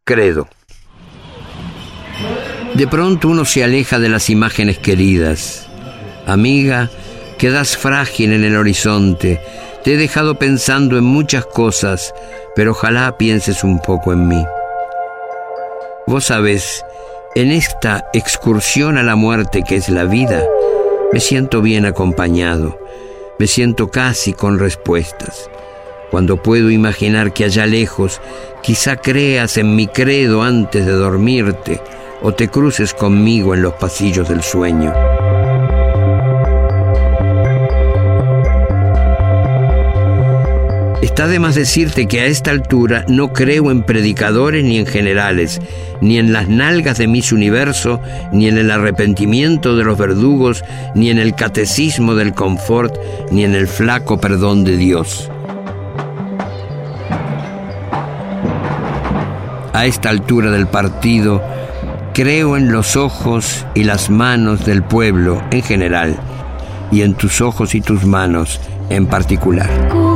Credo. De pronto uno se aleja de las imágenes queridas. Amiga, quedas frágil en el horizonte. Te he dejado pensando en muchas cosas, pero ojalá pienses un poco en mí. Vos sabés, en esta excursión a la muerte que es la vida, me siento bien acompañado, me siento casi con respuestas. Cuando puedo imaginar que allá lejos quizá creas en mi credo antes de dormirte o te cruces conmigo en los pasillos del sueño. Está de más decirte que a esta altura no creo en predicadores ni en generales, ni en las nalgas de Miss Universo, ni en el arrepentimiento de los verdugos, ni en el catecismo del confort, ni en el flaco perdón de Dios. A esta altura del partido, creo en los ojos y las manos del pueblo en general, y en tus ojos y tus manos en particular.